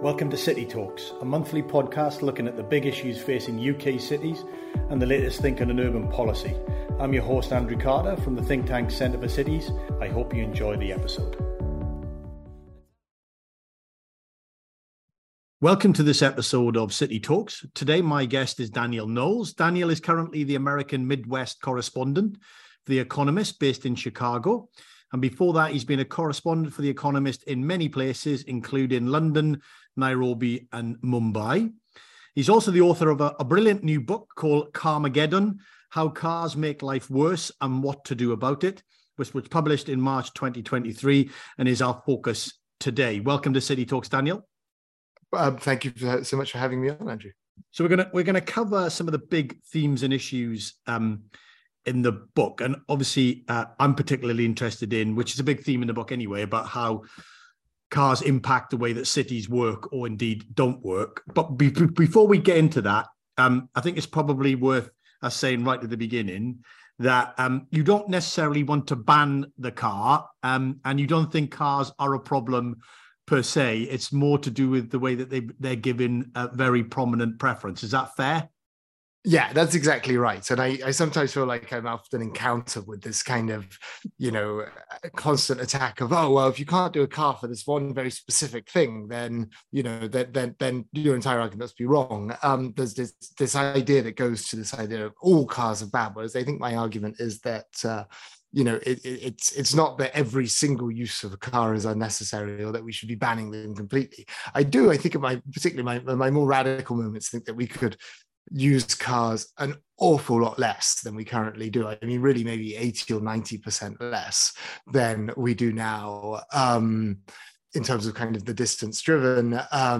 Welcome to City Talks, a monthly podcast looking at the big issues facing UK cities and the latest thinking on urban policy. I'm your host, Andrew Carter, from the think tank Centre for Cities. I hope you enjoy the episode. Welcome to this episode of City Talks. Today, my guest is Daniel Knowles. Daniel is currently the American Midwest correspondent for The Economist, based in Chicago. And before that, he's been a correspondent for The Economist in many places, including London, Nairobi, and Mumbai. He's also the author of a brilliant new book called Carmageddon: How Cars Make Life Worse and What to Do About It, which was published in March 2023 and is our focus today. Welcome to City Talks, Daniel. Thank you so much for having me on, Andrew. So we're gonna cover some of the big themes and issues in the book, and obviously I'm particularly interested in, which is a big theme in the book anyway, about how cars impact the way that cities work or indeed don't work. But before we get into that, I think it's probably worth us saying right at the beginning that you don't necessarily want to ban the car, and you don't think cars are a problem per se. It's more to do with the way that they're given a very prominent preference. Is that fair? Yeah, that's exactly right. And I sometimes feel like I'm often encountered with this kind of, constant attack of, oh, well, if you can't do a car for this one very specific thing, then, then your entire argument must be wrong. There's this idea that goes to this idea of all cars are bad, whereas I think my argument is that, it's not that every single use of a car is unnecessary or that we should be banning them completely. I think particularly my more radical moments think that we could use cars an awful lot less than we currently do. I mean, really maybe 80 or 90% less than we do now, in terms of kind of the distance driven,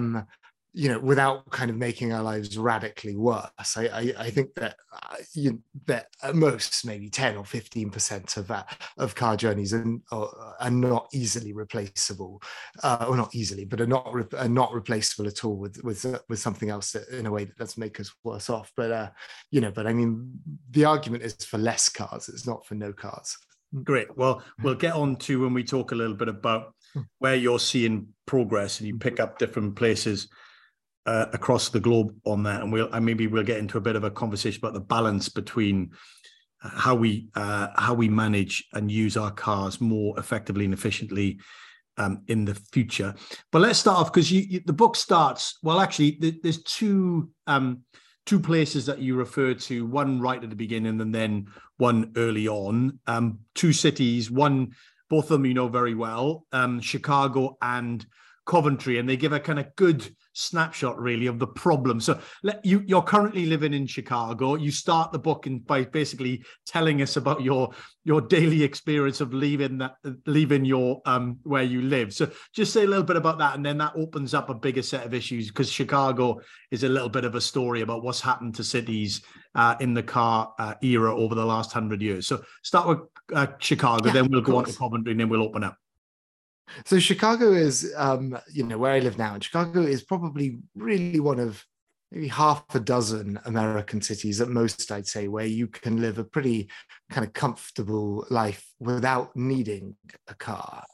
without kind of making our lives radically worse. I think that that at most maybe 10 or 15% of car journeys are not easily replaceable, or not easily, but are not replaceable at all with something else in a way that doesn't make us worse off. But I mean, the argument is for less cars. It's not for no cars. Great. Well, we'll get on to when we talk a little bit about where you're seeing progress, and you pick up different places across the globe on that, and maybe we'll get into a bit of a conversation about the balance between how we manage and use our cars more effectively and efficiently in the future. But let's start off, because the book starts, well, actually, there's two places that you refer to, one right at the beginning and then one early on. Two cities, both of them you know very well, Chicago and Coventry, and they give a kind of good snapshot really of the problem. So you're currently living in Chicago. You start the book by basically telling us about your daily experience of leaving your where you live. So just say a little bit about that, and then that opens up a bigger set of issues, because Chicago is a little bit of a story about what's happened to cities in the car era over the last 100 years. So start with Chicago, then we'll go on to Coventry, and then we'll open up. So Chicago is, where I live now. And Chicago is probably really one of maybe half a dozen American cities at most, I'd say, where you can live a pretty kind of comfortable life without needing a car.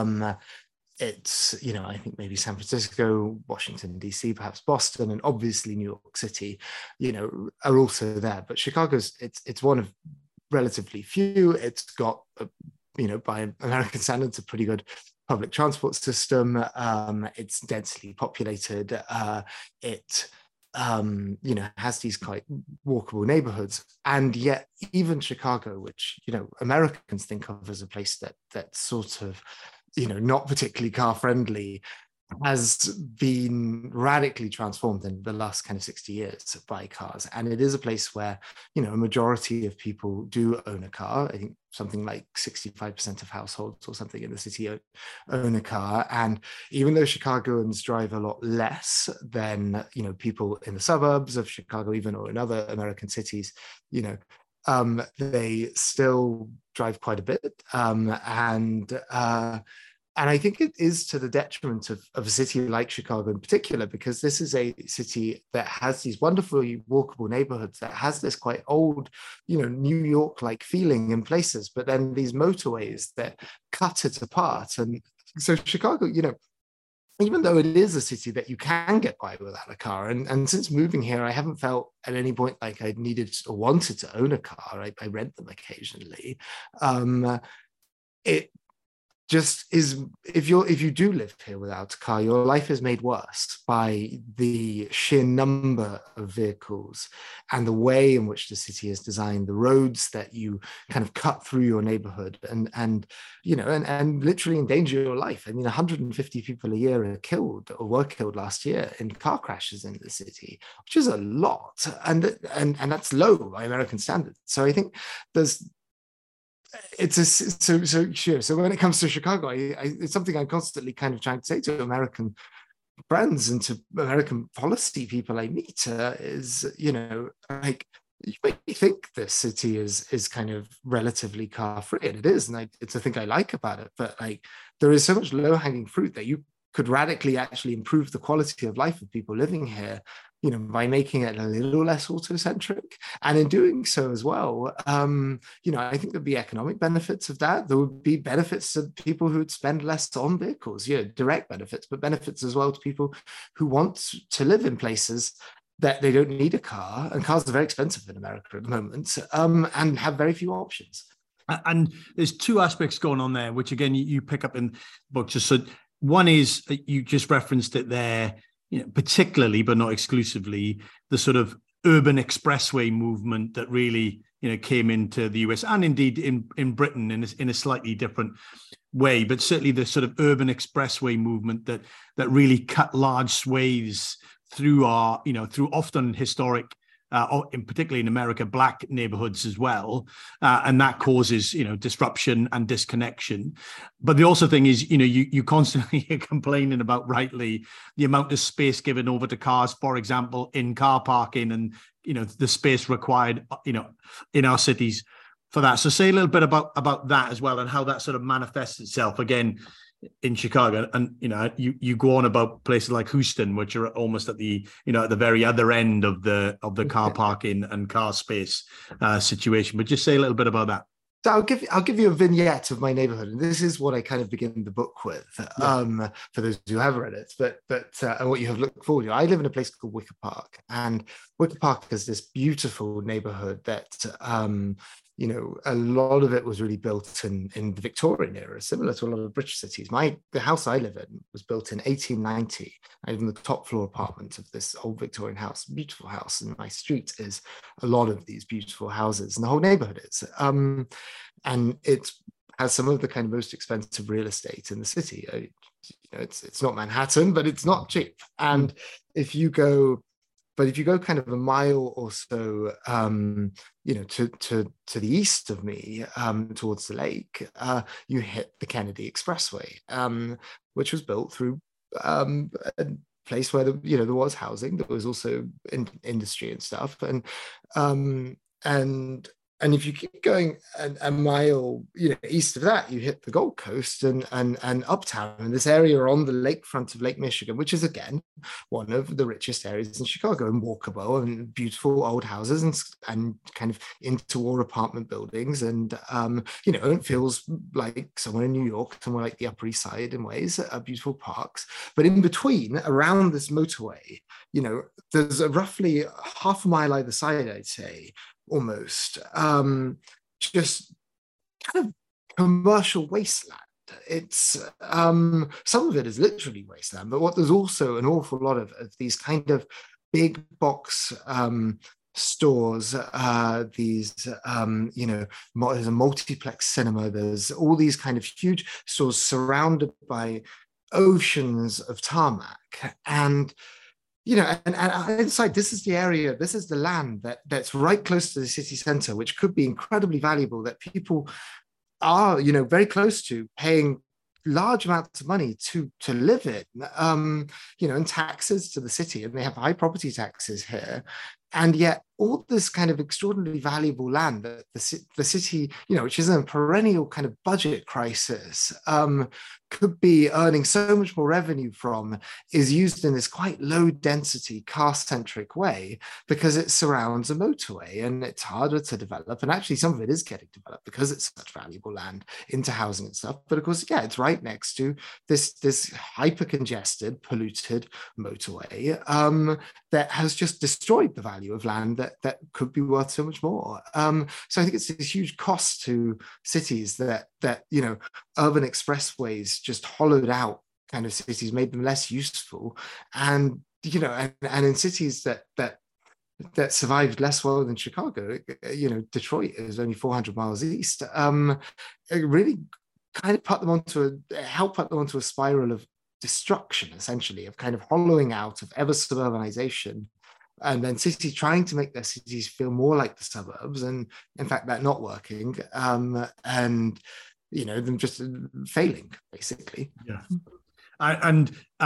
It's, I think maybe San Francisco, Washington, D.C., perhaps Boston, and obviously New York City, are also there. But Chicago's, it's one of relatively few. It's got, by American standards, a pretty good public transport system. It's densely populated. It has these quite walkable neighborhoods, and yet even Chicago, which Americans think of as a place that's sort of not particularly car friendly, has been radically transformed in the last kind of 60 years by cars. And it is a place where, a majority of people do own a car. I think something like 65% of households or something in the city own a car. And even though Chicagoans drive a lot less than, people in the suburbs of Chicago, even, or in other American cities, they still drive quite a bit. And I think it is to the detriment of a city like Chicago in particular, because this is a city that has these wonderfully walkable neighborhoods, that has this quite old, New York-like feeling in places, but then these motorways that cut it apart. And so Chicago, even though it is a city that you can get by without a car. And since moving here, I haven't felt at any point like I needed or wanted to own a car. I rent them occasionally. It just is, if you do live here without a car, your life is made worse by the sheer number of vehicles and the way in which the city is designed, the roads that you kind of cut through your neighborhood and literally endanger your life. I mean, 150 people a year are killed or were killed last year in car crashes in the city, which is a lot, and that's low by American standards. So I think so when it comes to Chicago, it's something I'm constantly kind of trying to say to American friends and to American policy people I meet is, like, you may think this city is kind of relatively car free, and it is, and it's a thing I like about it. But like, there is so much low hanging fruit that you could radically actually improve the quality of life of people living here, by making it a little less auto-centric. And in doing so as well, I think there'd be economic benefits of that. There would be benefits to people who would spend less on vehicles, direct benefits, but benefits as well to people who want to live in places that they don't need a car, and cars are very expensive in America at the moment, and have very few options. And there's two aspects going on there, which again, you pick up in the book. So one is, you just referenced it there, particularly, but not exclusively, the sort of urban expressway movement that really, came into the US and indeed in Britain in a slightly different way, but certainly the sort of urban expressway movement that really cut large swathes through through often historic, particularly in America, Black neighborhoods as well. And that causes, disruption and disconnection. But the also thing is, you constantly are complaining about, rightly, the amount of space given over to cars, for example, in car parking, and, the space required, in our cities for that. So say a little bit about that as well, and how that sort of manifests itself again in Chicago. And you go on about places like Houston, which are almost at the at the very other end of the car parking and car space situation. But just say a little bit about that. So I'll give you a vignette of my neighborhood, and this is what I kind of begin the book with, for those who have read it, but and what you have looked forward to. I live in a place called Wicker Park, and Wicker Park is this beautiful neighborhood that a lot of it was really built in the Victorian era, similar to a lot of British cities. The house I live in was built in 1890. I live in the top floor apartment of this old Victorian house, beautiful house, and my street is a lot of these beautiful houses, and the whole neighborhood is. And it has some of the kind of most expensive real estate in the city. It's not Manhattan, but it's not cheap. And if you go kind of a mile or so, to the east of me, towards the lake, you hit the Kennedy Expressway, which was built through a place where there was housing, there was also industry and stuff, and if you keep going a mile, east of that, you hit the Gold Coast and Uptown, and this area on the lakefront of Lake Michigan, which is again one of the richest areas in Chicago, and walkable and beautiful old houses and kind of interwar apartment buildings, and it feels like somewhere in New York, somewhere like the Upper East Side in ways, beautiful parks. But in between, around this motorway, there's roughly half a mile either side, I'd say, almost, just kind of commercial wasteland. It's some of it is literally wasteland, but there's also an awful lot of these kind of big box stores, there's a multiplex cinema, there's all these kind of huge stores surrounded by oceans of tarmac. And and inside, this is the area, this is the land that's right close to the city center, which could be incredibly valuable, that people are, very close to, paying large amounts of money to live in, and taxes to the city, and they have high property taxes here. And yet all this kind of extraordinarily valuable land that the city, which is in a perennial kind of budget crisis, could be earning so much more revenue from, is used in this quite low density car-centric way because it surrounds a motorway and it's harder to develop. And actually some of it is getting developed because it's such valuable land into housing and stuff. But of course, yeah, it's right next to this hyper congested, polluted motorway that has just destroyed the value of land that could be worth so much more. So I think it's this huge cost to cities that urban expressways just hollowed out kind of cities, made them less useful, and in cities that survived less well than Chicago, Detroit is only 400 miles east. It really kind of helped put them onto a spiral of destruction, essentially, of kind of hollowing out, of ever suburbanization, and then cities trying to make their cities feel more like the suburbs, and in fact that not working, and them just failing, basically. Yeah. And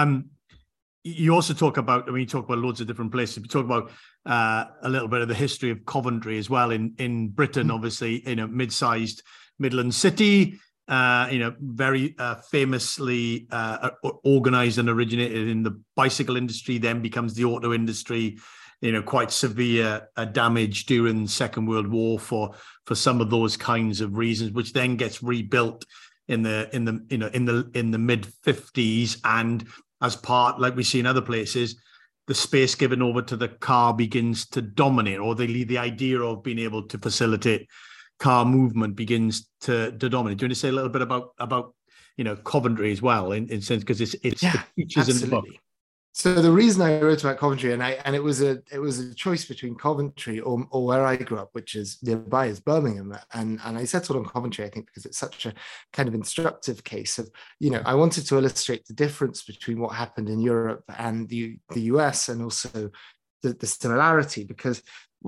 you also talk about, you talk about loads of different places. You talk about a little bit of the history of Coventry as well in Britain, obviously, mid-sized Midland city, very famously organized and originated in the bicycle industry, then becomes the auto industry, quite severe damage during the Second World War for some of those kinds of reasons, which then gets rebuilt in the mid 50s, and as part, like we see in other places, the space given over to the car begins to dominate, or the idea of being able to facilitate car movement begins to dominate. Do you want to say a little bit about Coventry as well, in sense, because it features in the book? So the reason I wrote about Coventry, and it was a choice between Coventry or where I grew up, which is nearby, is Birmingham, and I settled on Coventry, I think, because it's such a kind of instructive case of, I wanted to illustrate the difference between what happened in Europe and the US, and also the similarity, because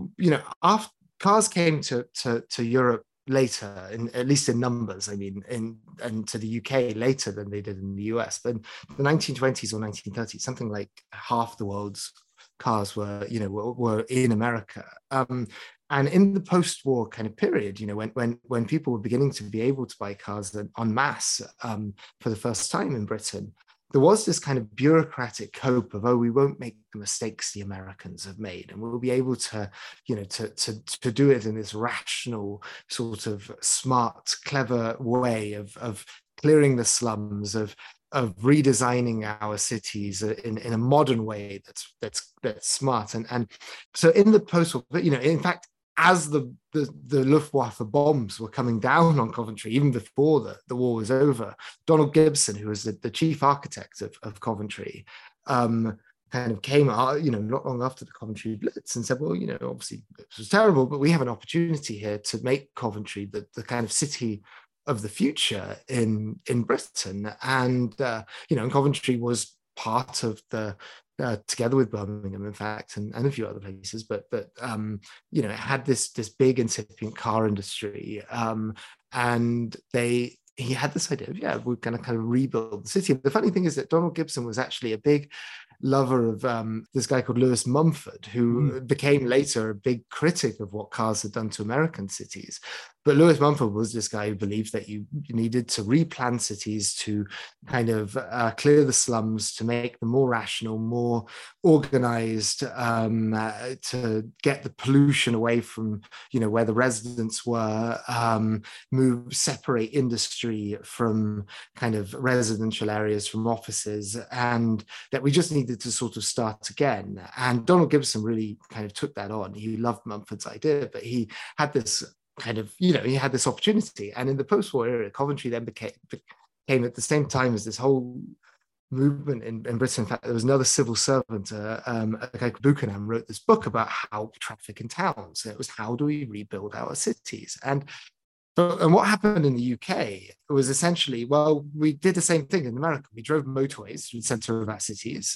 after cars came to Europe later, at least in numbers, and to the UK later than they did in the US. But in the 1920s or 1930s, something like half the world's cars were in America. And in the post-war kind of period, when people were beginning to be able to buy cars en masse for the first time in Britain, there was this kind of bureaucratic hope of, we won't make the mistakes the Americans have made, and we'll be able to, to do it in this rational, sort of smart, clever way of clearing the slums, of redesigning our cities in a modern way that's smart. And so in the post-war, in fact, as the Luftwaffe bombs were coming down on Coventry, even before the war was over, Donald Gibson, who was the chief architect of Coventry, kind of came, not long after the Coventry Blitz, and said, well, obviously this was terrible, but we have an opportunity here to make Coventry the kind of city of the future in Britain. And Coventry was part of the together with Birmingham, in fact, and a few other places, but it had this big incipient car industry, and he had this idea of, we're going to kind of rebuild the city. And the funny thing is that Donald Gibson was actually a big lover of this guy called Lewis Mumford, who became later a big critic of what cars had done to American cities. But Lewis Mumford was this guy who believed that you needed to replan cities to kind of clear the slums, to make them more rational, more organized, to get the pollution away from, where the residents were, separate industry from kind of residential areas, from offices, and that we just needed to sort of start again. And Donald Gibson really kind of took that on. He loved Mumford's idea, but he had this kind of, he had this opportunity. And in the post-war era, Coventry then became at the same time as this whole movement in Britain. In fact, there was another civil servant, a guy called Buchanan, wrote this book about how traffic in towns. And it was, how do we rebuild our cities? And what happened in the UK was essentially, well, we did the same thing in America. We drove motorways through the center of our cities.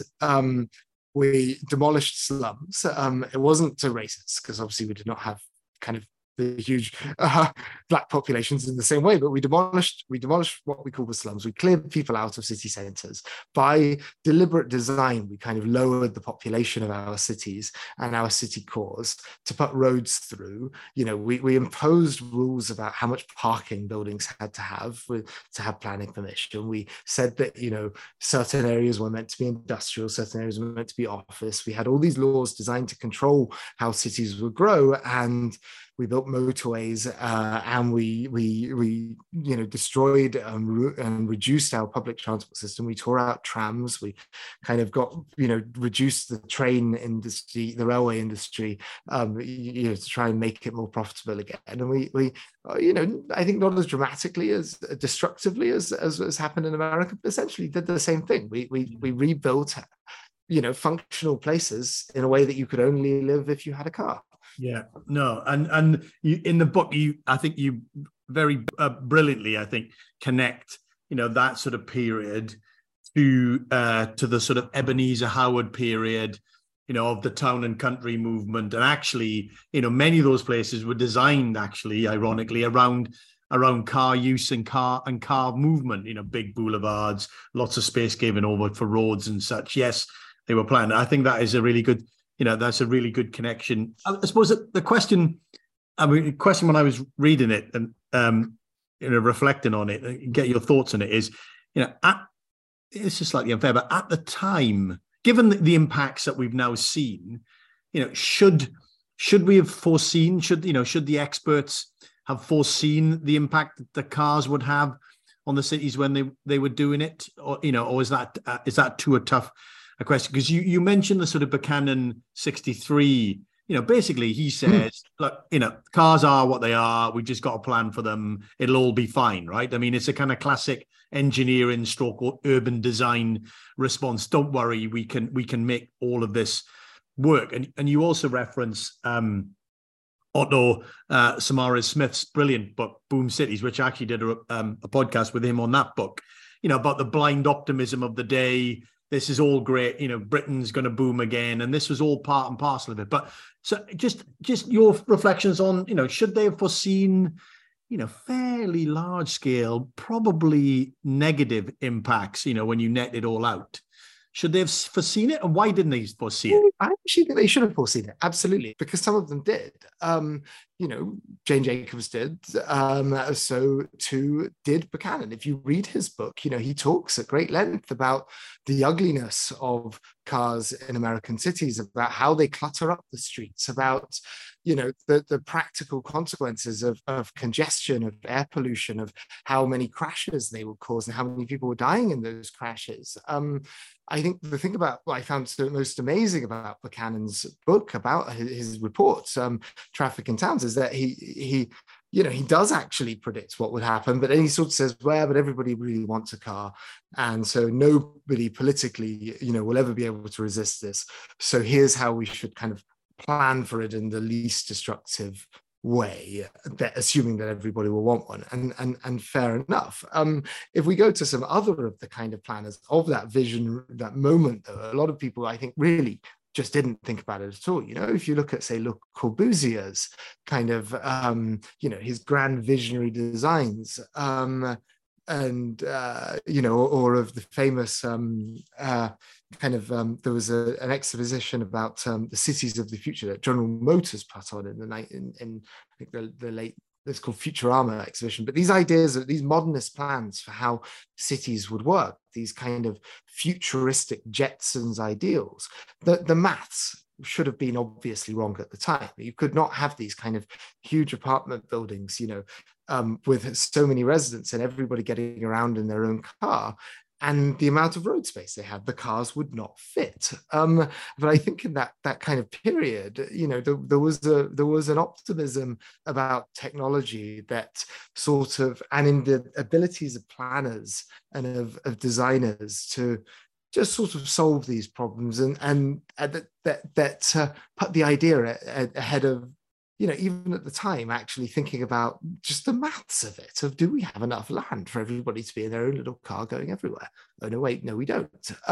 We demolished slums. It wasn't to racists, because obviously we did not have kind of the huge black populations in the same way, but we demolished what we call the slums. We cleared people out of city centers. By deliberate design, we kind of lowered the population of our cities and our city cores to put roads through. We imposed rules about how much parking buildings had to have planning permission. We said that, certain areas were meant to be industrial, certain areas were meant to be office. We had all these laws designed to control how cities would grow, and we built motorways, and we destroyed and reduced our public transport system. We tore out trams. We kind of got reduced the train industry, the railway industry, to try and make it more profitable again. And we I think not as dramatically, as destructively as happened in America, but essentially did the same thing. We rebuilt functional places in a way that you could only live if you had a car. Yeah, no, and you, in the book, I think you very brilliantly, I think, connect that sort of period to the sort of Ebenezer Howard period, of the town and country movement. And actually, many of those places were designed, actually, ironically, around car use and car movement. Big boulevards, lots of space given over for roads and such. Yes, they were planned. I think that is a really good. That's a really good connection. I suppose the question when I was reading it and reflecting on it, and get your thoughts on it, is, it's just slightly unfair, but at the time, given the impacts that we've now seen, should we have foreseen? Should the experts have foreseen the impact that the cars would have on the cities when they were doing it, or is that too tough a question? Because you mentioned the sort of Buchanan 63, basically he says, look, cars are what they are. We just got a plan for them. It'll all be fine, right? I mean, it's a kind of classic engineering stroke or urban design response. Don't worry, we can make all of this work. And you also reference Otto Samaras-Smith's brilliant book, Boom Cities, which I actually did a podcast with him on that book, about the blind optimism of the day. This is all great, Britain's going to boom again. And this was all part and parcel of it. But so just your reflections on, should they have foreseen, fairly large scale, probably negative impacts, when you net it all out? Should they have foreseen it? And why didn't they foresee it? I actually think they should have foreseen it, absolutely, because some of them did. Jane Jacobs did. So too did Buchanan. If you read his book, he talks at great length about the ugliness of cars in American cities, about how they clutter up the streets, about the practical consequences of congestion, of air pollution, of how many crashes they would cause and how many people were dying in those crashes. I think the thing about what I found most amazing about Buchanan's book, about his reports, Traffic in Towns, is that he does actually predict what would happen, but then he sort of says, well, but everybody really wants a car. And so nobody politically, will ever be able to resist this. So here's how we should kind of plan for it in the least destructive way, that assuming that everybody will want one, and fair enough. If we go to some other of the kind of planners of that vision, that moment, though, a lot of people, I think, really just didn't think about it at all. If you look at, say, Le Corbusier's kind of, his grand visionary designs, or of the famous there was an exhibition about the cities of the future that General Motors put on in the night in I think the late, it's called Futurama exhibition. But these ideas, these modernist plans for how cities would work, these kind of futuristic Jetsons ideals, the maths should have been obviously wrong at the time. You could not have these kind of huge apartment buildings, with so many residents and everybody getting around in their own car. And the amount of road space they had, the cars would not fit. But I think in that kind of period, there was an optimism about technology that sort of, and in the abilities of planners and of designers to just sort of solve these problems, and that put the idea ahead of even at the time, actually thinking about just the maths of it, of do we have enough land for everybody to be in their own little car going everywhere? Oh, no, wait, no, we don't.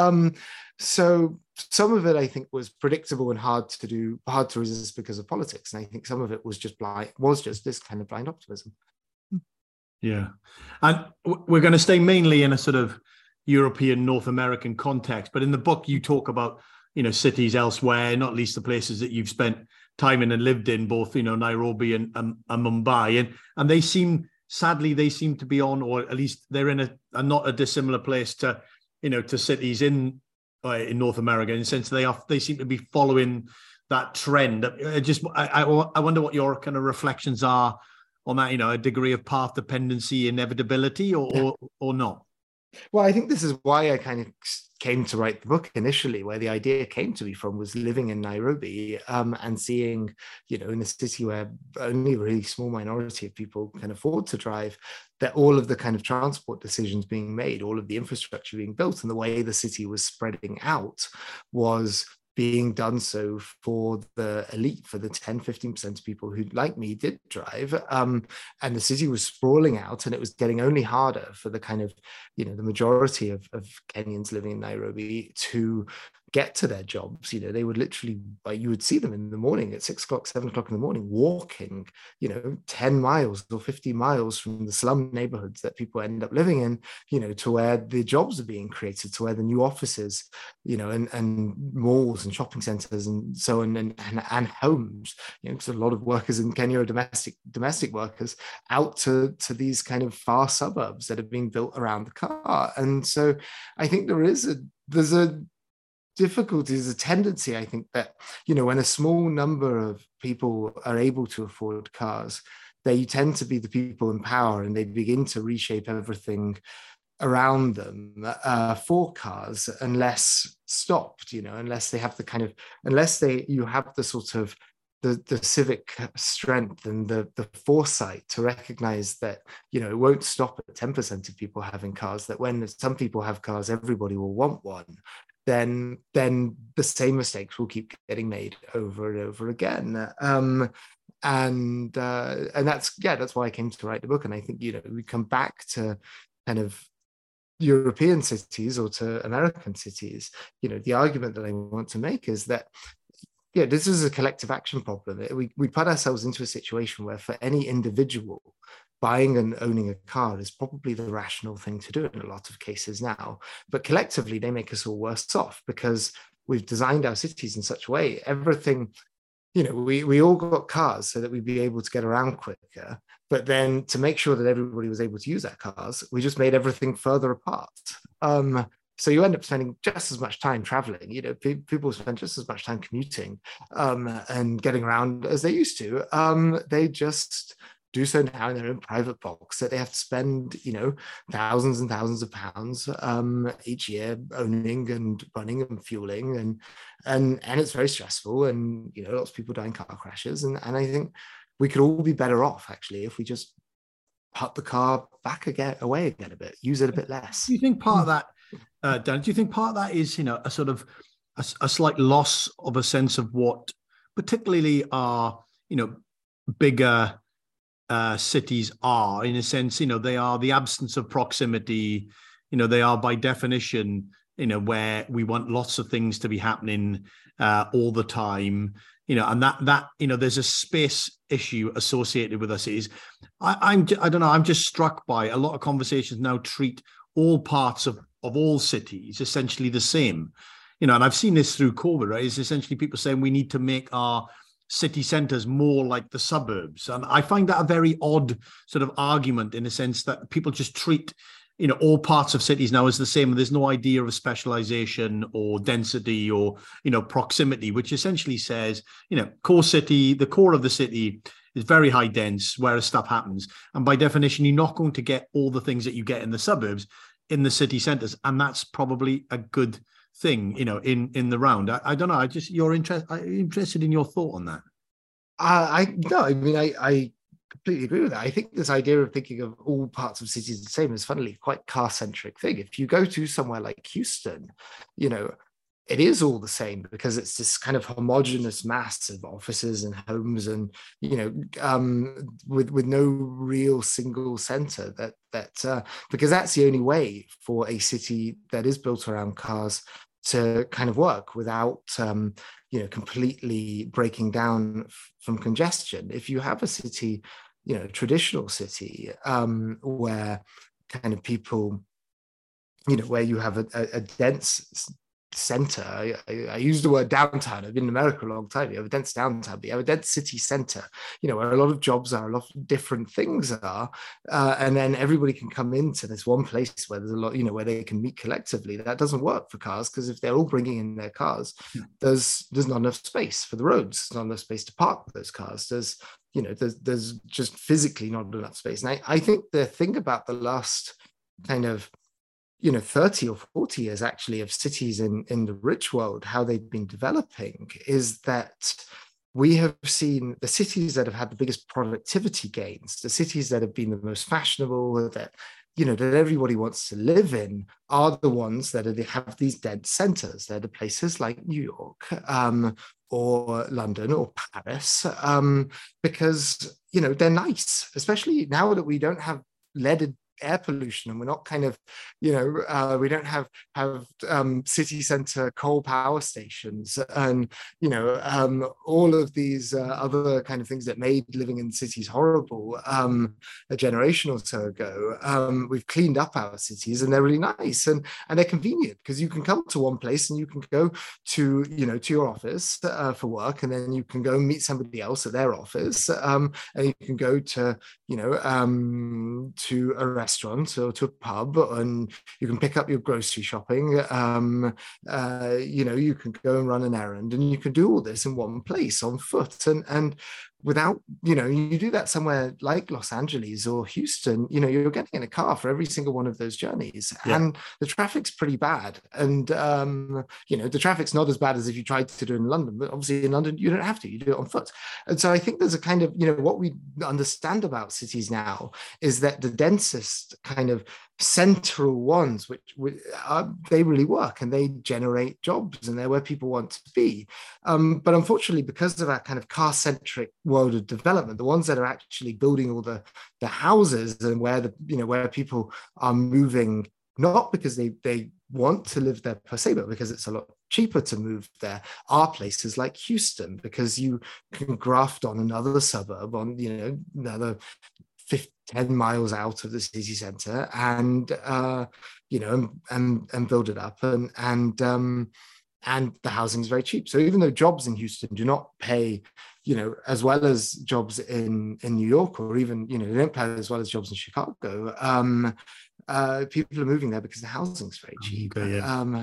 So some of it, I think, was predictable and hard to resist because of politics. And I think some of it was just this kind of blind optimism. Yeah. And we're going to stay mainly in a sort of European, North American context. But in the book, you talk about, cities elsewhere, not least the places that you've spent time in and lived in, both, Nairobi and Mumbai. And they seem to be on, or at least they're in a not a dissimilar place to, to cities in North America, in the sense they seem to be following that trend. I wonder what your kind of reflections are on that, a degree of path dependency, inevitability, or not. Well, I think this is why I kind of came to write the book initially, where the idea came to me from was living in Nairobi and seeing, in a city where only a really small minority of people can afford to drive, that all of the kind of transport decisions being made, all of the infrastructure being built, and the way the city was spreading out was being done so for the elite, for the 10-15% of people who, like me, did drive. And the city was sprawling out, and it was getting only harder for the kind of, the majority of Kenyans living in Nairobi to get to their jobs. They would literally, you would see them in the morning at 6 o'clock, 7 o'clock in the morning, walking, 10 miles or 50 miles from the slum neighborhoods that people end up living in, to where the jobs are being created, to where the new offices, and malls and shopping centers and so on, and homes, because a lot of workers in Kenya are domestic workers, out to these kind of far suburbs that are being built around the car. And so I think there's a difficulty, there's a tendency, I think, that, when a small number of people are able to afford cars, they tend to be the people in power, and they begin to reshape everything around them for cars, unless stopped, unless they have the kind of, you have the sort of the civic strength and the foresight to recognize that, it won't stop at 10% of people having cars, that when some people have cars, everybody will want one. Then the same mistakes will keep getting made over and over again. And that's why I came to write the book. And I think, we come back to kind of European cities or to American cities. The argument that I want to make is that, this is a collective action problem. We put ourselves into a situation where, for any individual, buying and owning a car is probably the rational thing to do in a lot of cases now. But collectively, they make us all worse off, because we've designed our cities in such a way, everything, we all got cars so that we'd be able to get around quicker. But then, to make sure that everybody was able to use our cars, we just made everything further apart. So you end up spending just as much time traveling. People spend just as much time commuting and getting around as they used to. They just do so now in their own private box, that they have to spend, thousands and thousands of pounds each year owning and running and fueling, and it's very stressful, and lots of people die in car crashes, and I think we could all be better off, actually, if we just put the car back away again a bit, use it a bit less. Do you think part of that, Dan, do you think part of that is, a sort of a slight loss of a sense of what particularly our, bigger cities are, in a sense, they are the absence of proximity, they are by definition, where we want lots of things to be happening all the time, and that there's a space issue associated with us. I don't know, I'm just struck by a lot of conversations now treat all parts of all cities essentially the same, and I've seen this through COVID, right? It's essentially people saying we need to make our city centres more like the suburbs. And I find that a very odd sort of argument, in a sense that people just treat, all parts of cities now as the same. There's no idea of specialization or density or, proximity, which essentially says, the core of the city is very high dense, where stuff happens. And by definition, you're not going to get all the things that you get in the suburbs in the city centres. And that's probably a good thing, in the round. I don't know. I'm interested in your thought on that. I completely agree with that. I think this idea of thinking of all parts of cities the same is funnily quite car-centric thing. If you go to somewhere like Houston, it is all the same because it's this kind of homogenous mass of offices and homes, and with no real single center because that's the only way for a city that is built around cars to kind of work without completely breaking down from congestion. If you have a city, traditional city, where kind of people, where you have a dense center. I use the word downtown. I've been in America a long time. You have a dense downtown, but you have a dense city center, where a lot of jobs are, a lot of different things are, and then everybody can come into this one place where there's a lot, where they can meet collectively. That doesn't work for cars, because if they're all bringing in their cars, there's not enough space for the roads. There's not enough space to park those cars. There's just physically not enough space. And I think the thing about the last kind of 30 or 40 years actually of cities in the rich world, how they've been developing, is that we have seen the cities that have had the biggest productivity gains, the cities that have been the most fashionable, that everybody wants to live in, are the ones that have these dense centers. They're the places like New York, or London or Paris, because they're nice, especially now that we don't have leaded air pollution, and we're not kind of, we don't have city center coal power stations, and all of these other kind of things that made living in cities horrible a generation or so ago. We've cleaned up our cities, and they're really nice, and they're convenient, because you can come to one place and you can go to to your office for work, and then you can go meet somebody else at their office, and you can go to to a restaurant or to a pub, and you can pick up your grocery shopping. You can go and run an errand, and you can do all this in one place on foot, and without, you do that somewhere like Los Angeles or Houston, you're getting in a car for every single one of those journeys. Yeah. And the traffic's pretty bad. And, the traffic's not as bad as if you tried to do in London, but obviously in London, you don't have to, you do it on foot. And so I think there's a kind of, what we understand about cities now is that the densest kind of central ones, which they really work, and they generate jobs, and they're where people want to be. But unfortunately, because of our kind of car-centric world of development, the ones that are actually building all the houses, and where where people are moving, not because they want to live there per se, but because it's a lot cheaper to move there, are places like Houston, because you can graft on another suburb on another 10 miles out of the city center, and and build it up, and the housing is very cheap. So even though jobs in Houston do not pay, as well as jobs in New York, or even they don't pay as well as jobs in Chicago, people are moving there because the housing is very cheap. Okay, yeah.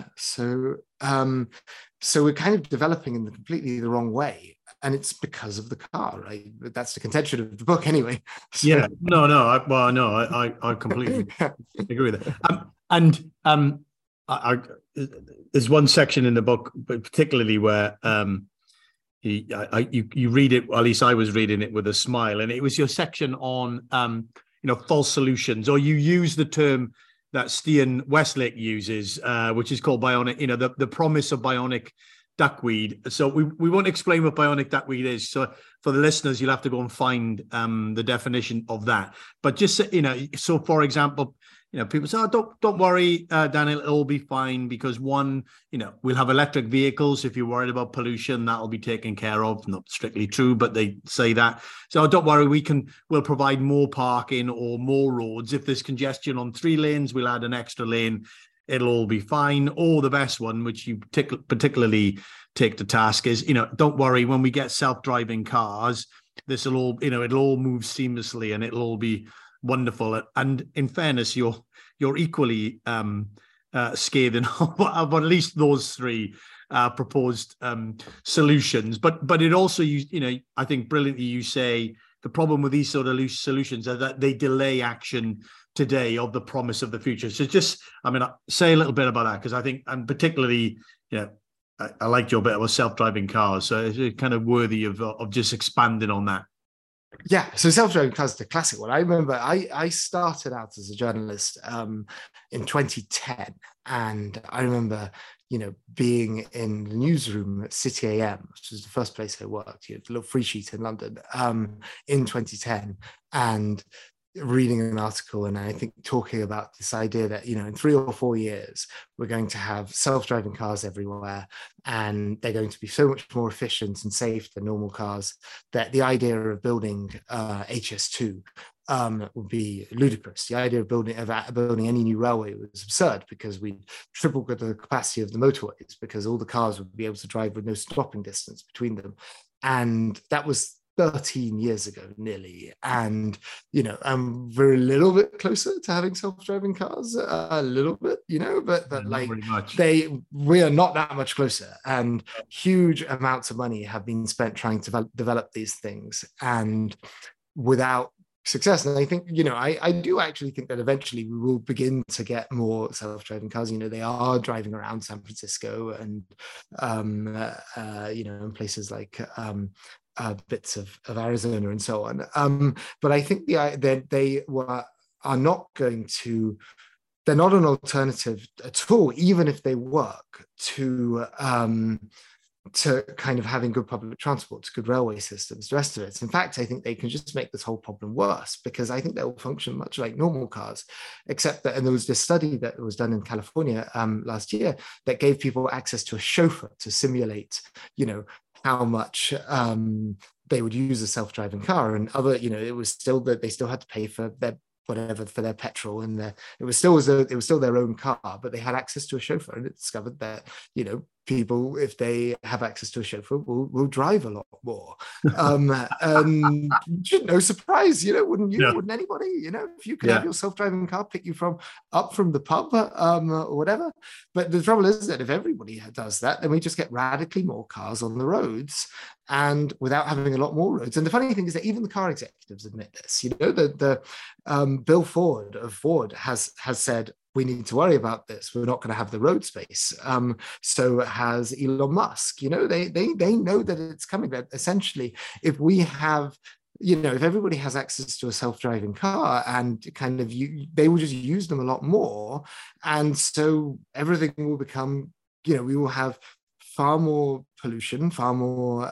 So we're kind of developing in completely the wrong way. And it's because of the car, right? That's the contention of the book, anyway. So. Yeah, I completely agree with that. There's one section in the book, but particularly where you read it. Well, at least I was reading it with a smile, and it was your section on false solutions, or you use the term that Stian Westlake uses, which is called bionic. The promise of bionic duckweed. So we won't explain what bionic duckweed is. So for the listeners, you'll have to go and find the definition of that. But just so for example, people say, "Oh, don't worry, Daniel, it'll all be fine, because one, we'll have electric vehicles. If you're worried about pollution, that'll be taken care of." Not strictly true, but they say that. So don't worry, we'll provide more parking or more roads. If there's congestion on 3 lanes, we'll add an extra lane. It'll all be fine. Or the best one, which you particularly take to task, is, don't worry, when we get self-driving cars, this will all, it'll all move seamlessly, and it'll all be wonderful. And in fairness, you're equally scathing about at least those 3 proposed solutions. But it also, I think brilliantly, you say the problem with these sort of loose solutions are that they delay action today of the promise of the future. So say a little bit about that, because I think, and particularly, I liked your bit about self-driving cars. So it's kind of worthy of just expanding on that. Yeah, so self-driving cars is the classic one. I remember I started out as a journalist in 2010, and I remember being in the newsroom at City AM, which was the first place I worked, the little free sheet in London, in 2010, and reading an article and I think talking about this idea that, in 3 or 4 years, we're going to have self-driving cars everywhere and they're going to be so much more efficient and safe than normal cars, that the idea of building HS2 would be ludicrous. The idea of building any new railway was absurd, because we tripled the capacity of the motorways, because all the cars would be able to drive with no stopping distance between them. And that was 13 years ago nearly, and we're a little bit closer to having self-driving cars, a little bit, but like we are not that much closer, and huge amounts of money have been spent trying to develop these things, and without success. And I think, I do actually think that eventually we will begin to get more self-driving cars. They are driving around San Francisco and in places like bits of Arizona and so on. But I think they're not an alternative at all, even if they work, to kind of having good public transport, to good railway systems, the rest of it. In fact, I think they can just make this whole problem worse, because I think they will function much like normal cars, except that, and there was this study that was done in California last year that gave people access to a chauffeur to simulate, how much they would use a self-driving car, and other, it was still that they still had to pay for their petrol, and it was still their own car, but they had access to a chauffeur, and it discovered that people, if they have access to a chauffeur, will drive a lot more. And no surprise, wouldn't you? Yeah. Wouldn't anybody? If you could have your self-driving car pick you up from the pub, or whatever. But the trouble is that if everybody does that, then we just get radically more cars on the roads, and without having a lot more roads. And the funny thing is that even the car executives admit this. The Bill Ford of Ford has said, we need to worry about this. We're not going to have the road space. So has Elon Musk. They know that it's coming. That essentially, if we have, if everybody has access to a self-driving car, and kind of they will just use them a lot more, and so everything will become, we will have far more pollution, far more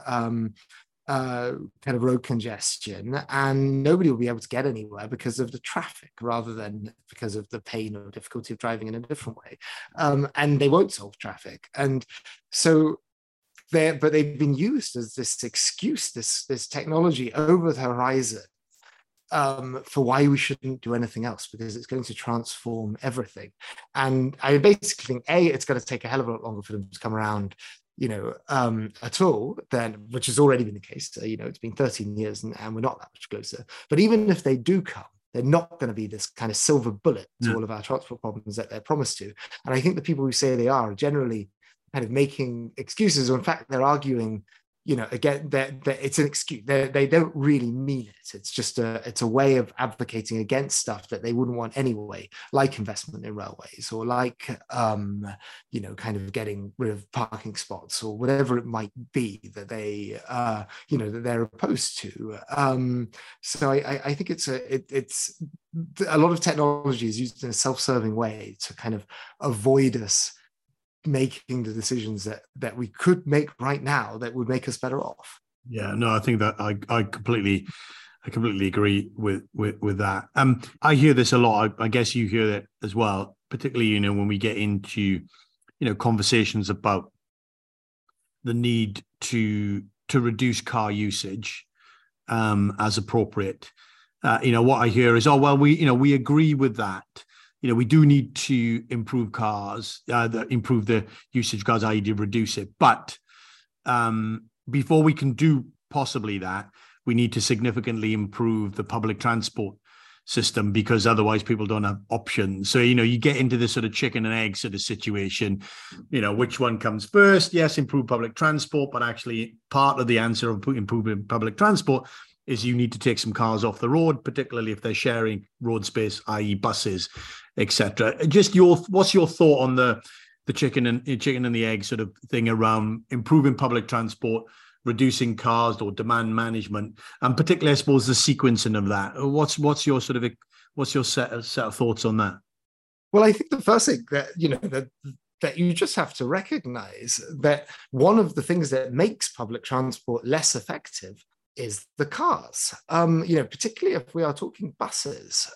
kind of road congestion, and nobody will be able to get anywhere because of the traffic rather than because of the pain or difficulty of driving in a different way. And they won't solve traffic. And so but they've been used as this excuse, this technology over the horizon, for why we shouldn't do anything else, because it's going to transform everything. And I basically think, it's going to take a hell of a lot longer for them to come around, at all, then, which has already been the case. It's been 13 years and we're not that much closer. But even if they do come, they're not going to be this kind of silver bullet to all of our transport problems that they're promised to. And I think the people who say they are generally kind of making excuses, or in fact, they're arguing, again, that it's an excuse. They don't really mean it. It's just it's a way of advocating against stuff that they wouldn't want anyway, like investment in railways, or like, kind of getting rid of parking spots, or whatever it might be that they, that they're opposed to. So I think it's a lot of technology is used in a self-serving way to kind of avoid us making the decisions that we could make right now that would make us better off. Yeah, no, I think that I completely agree with that. I hear this a lot. I guess you hear it as well, particularly when we get into conversations about the need to reduce car usage as appropriate. What I hear is, we agree with that. We do need to improve cars, improve the usage of cars, i.e. to reduce it. But before we can do possibly that, we need to significantly improve the public transport system, because otherwise people don't have options. So, you get into this sort of chicken and egg sort of situation, which one comes first? Yes, improve public transport, but actually part of the answer of improving public transport is you need to take some cars off the road, particularly if they're sharing road space, i.e. buses, etc. Just what's your thought on the chicken and the egg sort of thing around improving public transport, reducing cars, or demand management, and particularly, I suppose, the sequencing of that? What's your set of thoughts on that? Well, I think the first thing that that you just have to recognize that one of the things that makes public transport less effective is the cars. Particularly if we are talking buses.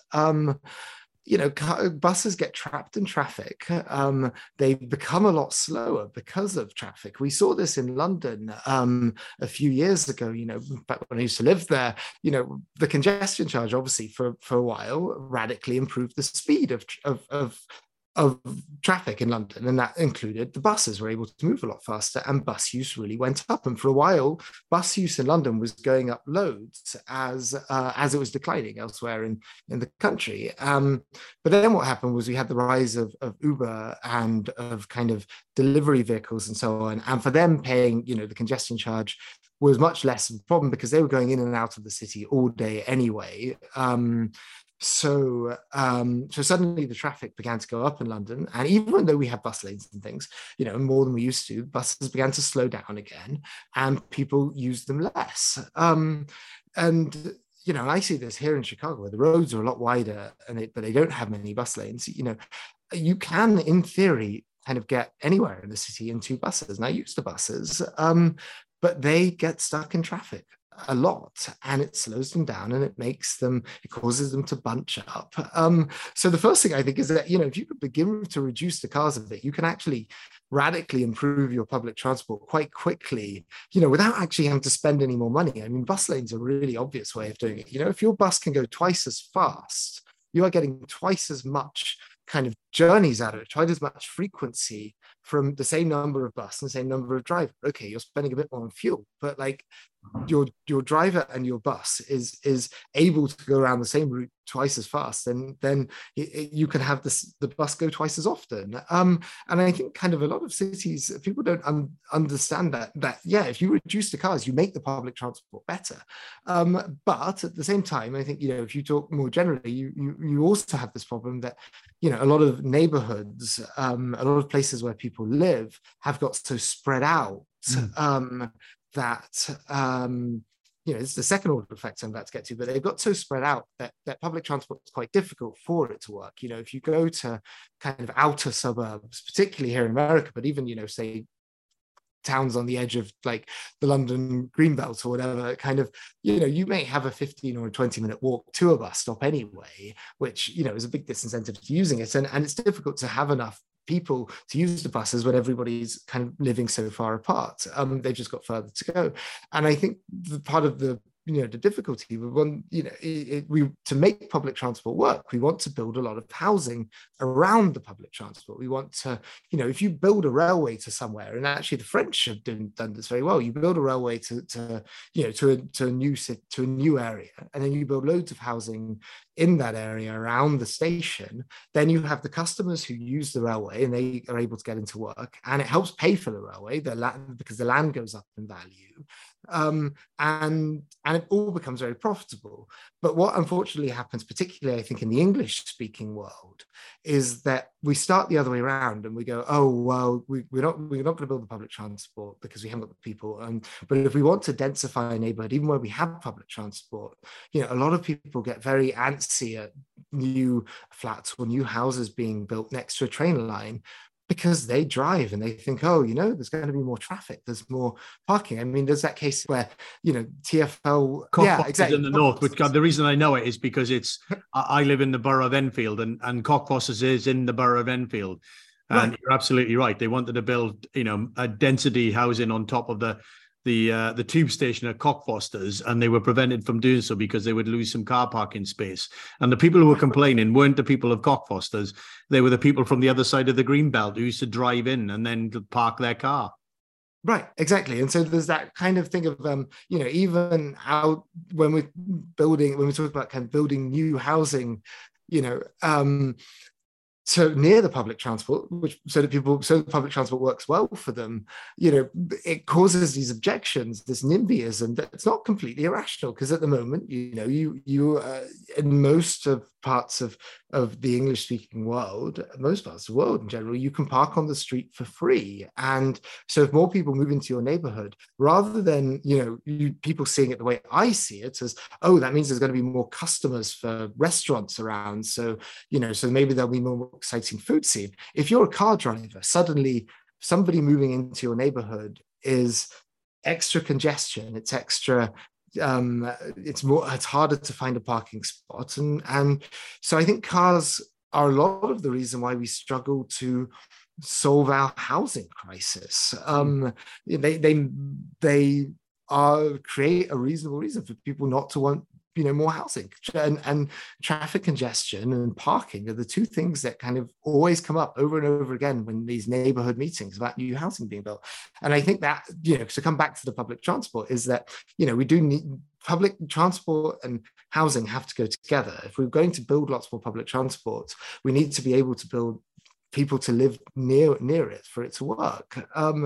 Buses get trapped in traffic. They become a lot slower because of traffic. We saw this in London a few years ago, back when I used to live there. The congestion charge, obviously, for a while, radically improved the speed of traffic in London, and that included the buses were able to move a lot faster, and bus use really went up. And for a while, bus use in London was going up loads as it was declining elsewhere in the country. But then what happened was we had the rise of Uber and of kind of delivery vehicles and so on. And for them, paying the congestion charge was much less of a problem because they were going in and out of the city all day anyway. So suddenly the traffic began to go up in London, and even though we have bus lanes and things, more than we used to, buses began to slow down again, and people used them less. I see this here in Chicago, where the roads are a lot wider, but they don't have many bus lanes. You can, in theory, kind of get anywhere in the city in 2 buses, and I use the buses, but they get stuck in traffic a lot, and it slows them down, and it causes them to bunch up. So the first thing I think is that, if you could begin to reduce the cars a bit, you can actually radically improve your public transport quite quickly, without actually having to spend any more money. I mean, bus lanes are a really obvious way of doing it. If your bus can go twice as fast, you are getting twice as much kind of journeys out of it, twice as much frequency from the same number of bus and the same number of driver. Okay, you're spending a bit more on fuel, but like your driver and your bus is able to go around the same route twice as fast, and then you can have the bus go twice as often. And I think kind of a lot of cities, people don't understand that if you reduce the cars, you make the public transport better. But at the same time, I think, if you talk more generally, you also have this problem that, a lot of neighborhoods, a lot of places where people live have got so spread out that it's the second order effect I'm about to get to, but they've got so spread out that public transport is quite difficult for it to work. If you go to kind of outer suburbs, particularly here in America, but even, say, towns on the edge of like the London Greenbelt or whatever, kind of, you may have a 15 or a 20-minute walk to a bus stop anyway, which, is a big disincentive to using it. And it's difficult to have enough people to use the buses when everybody's kind of living so far apart. They've just got further to go. And I think part of the difficulty with to make public transport work, we want to build a lot of housing around the public transport. We want to, if you build a railway to somewhere, and actually the French have done this very well, you build a railway to a new area, and then you build loads of housing in that area around the station. Then you have the customers who use the railway, and they are able to get into work, and it helps pay for the railway, because the land goes up in value. And it all becomes very profitable. But what unfortunately happens, particularly I think in the English-speaking world, is that we start the other way around, and we go, oh well, we're not going to build the public transport because we haven't got the people. But if we want to densify a neighborhood, even where we have public transport, a lot of people get very antsy at new flats or new houses being built next to a train line, because they drive and they think, oh, there's going to be more traffic, there's more parking. I mean, there's that case where, TfL, exactly, in the north. Which, the reason I know it is because I live in the borough of Enfield, and Cockfosters is in the borough of Enfield. And You're absolutely right. They wanted to build, a density housing on top of the tube station at Cockfosters, and they were prevented from doing so because they would lose some car parking space. And the people who were complaining weren't the people of Cockfosters; they were the people from the other side of the Greenbelt who used to drive in and then park their car. Right, exactly. And so there's that kind of thing of, even out when we talk about kind of building new housing, so near the public transport, so the public transport works well for them, it causes these objections, this NIMBYism that's not completely irrational, because at the moment, you in most of parts of the English speaking world, most parts of the world in general, you can park on the street for free. And so if more people move into your neighborhood, rather than, people seeing it the way I see it as, oh, that means there's going to be more customers for restaurants around. So, so maybe there'll be more exciting food scene. If you're a car driver, suddenly somebody moving into your neighborhood is extra congestion, it's extra, it's harder to find a parking spot. And so I think cars are a lot of the reason why we struggle to solve our housing crisis. They create a reasonable reason for people not to want more housing, and traffic congestion and parking are the two things that kind of always come up over and over again when these neighborhood meetings about new housing being built. And I think that, to come back to the public transport, is that, we do need public transport and housing have to go together. If we're going to build lots more public transport, we need to be able to build people to live near it for it to work.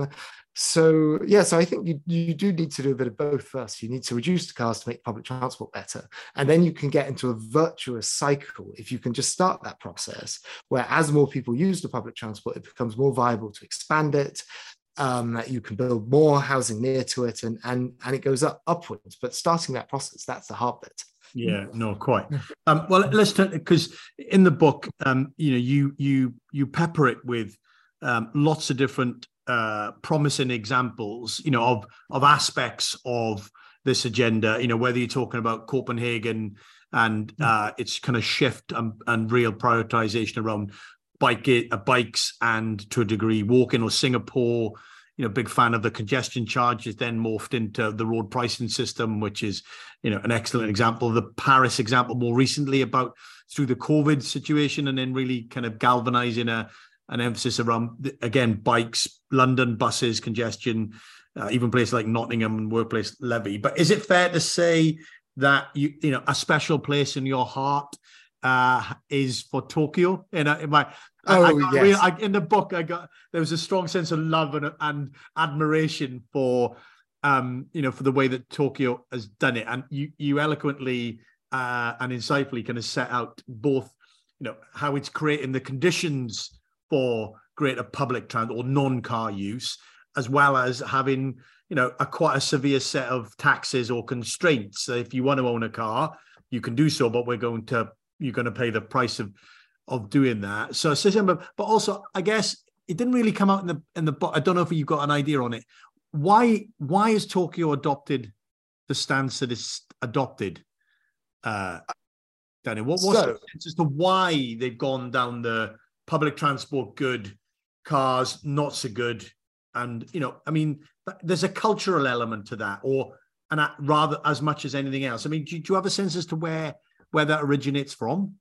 So I think you do need to do a bit of both first. You need to reduce the cars to make public transport better. And then you can get into a virtuous cycle if you can just start that process, where as more people use the public transport, it becomes more viable to expand it. You can build more housing near to it, and it goes upwards. But starting that process, that's the hard bit. Yeah, no, quite. Well, let's turn, because in the book, you pepper it with lots of different promising examples, of aspects of this agenda. Whether you're talking about Copenhagen and its kind of shift and real prioritization around bikes and, to a degree, walking, or Singapore. Big fan of the congestion charges, then morphed into the road pricing system, which is, an excellent example. The Paris example more recently about through the COVID situation, and then really kind of galvanizing an emphasis around, again, bikes, London buses, congestion, even places like Nottingham and workplace levy. But is it fair to say that a special place in your heart is for Tokyo? In the book, there was a strong sense of love and admiration for for the way that Tokyo has done it, and you eloquently and insightfully kind of set out both how it's creating the conditions for greater public transport or non-car use, as well as having quite a severe set of taxes or constraints. So if you want to own a car, you can do so, but you're going to pay the price of doing that. So, but also, I guess it didn't really come out in the book. I don't know if you've got an idea on it. Why has Tokyo adopted the stance that it's adopted? Danny, what's the sense as to why they've gone down the public transport good, cars not so good, and there's a cultural element to that, and rather as much as anything else. Do you have a sense as to where that originates from?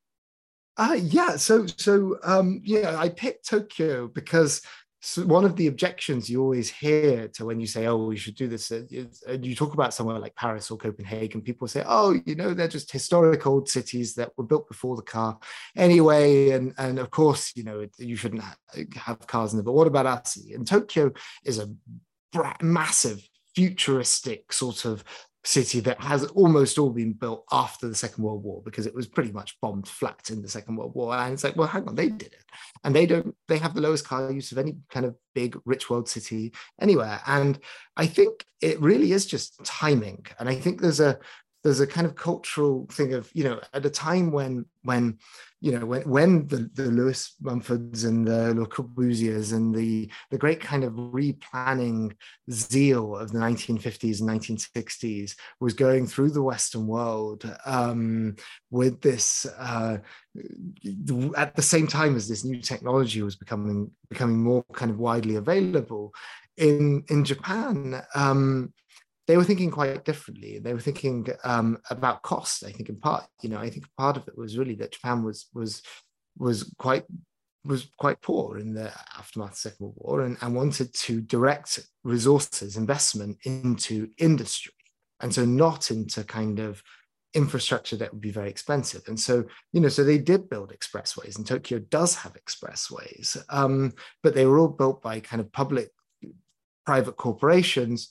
I picked Tokyo because one of the objections you always hear to when you say, oh, we should do this, you talk about somewhere like Paris or Copenhagen, people say, oh, they're just historic old cities that were built before the car anyway, and of course, you shouldn't have cars in there, but what about our city? And Tokyo is a massive futuristic sort of city that has almost all been built after the Second World War, because it was pretty much bombed flat in the Second World War. And it's like, well, hang on, they did it. And they have the lowest car use of any kind of big rich world city anywhere. And I think it really is just timing. And I think there's a kind of cultural thing of, at a time when the Lewis Mumfords and the Le Corbusiers and the great kind of replanning zeal of the 1950s and 1960s was going through the Western world, with this, at the same time as this new technology was becoming more kind of widely available in Japan. They were thinking quite differently. They were thinking about cost. I think in part, I think part of it was really that Japan was quite poor in the aftermath of the Second World War, and wanted to direct resources, investment into industry, and so not into kind of infrastructure that would be very expensive. And so, so they did build expressways, and Tokyo does have expressways, but they were all built by kind of private corporations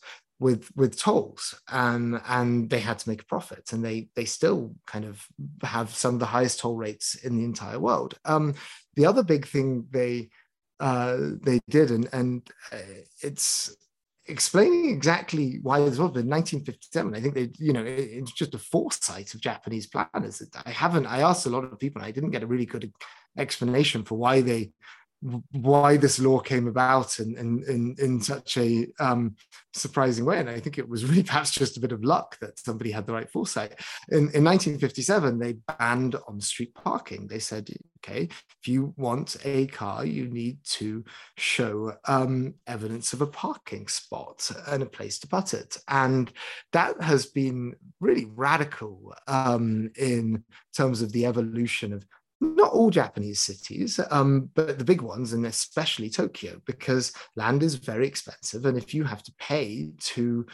with tolls, and they had to make a profit, and they still kind of have some of the highest toll rates in the entire world. The other big thing they did, and it's explaining exactly why this was. But in 1957, I think it's just a foresight of Japanese planners. I asked a lot of people, and I didn't get a really good explanation for why this law came about in such a surprising way. And I think it was really perhaps just a bit of luck that somebody had the right foresight. In 1957, they banned on-street parking. They said, okay, if you want a car, you need to show evidence of a parking spot and a place to put it. And that has been really radical in terms of the evolution of not all Japanese cities, but the big ones, and especially Tokyo, because land is very expensive, and if you have to pay to